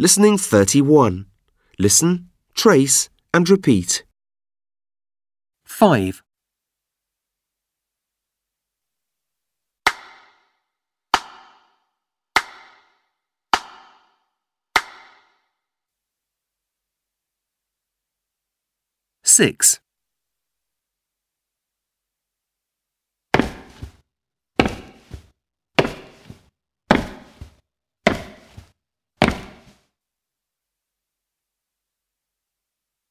Listening 31. Listen, trace and repeat. 5. 6.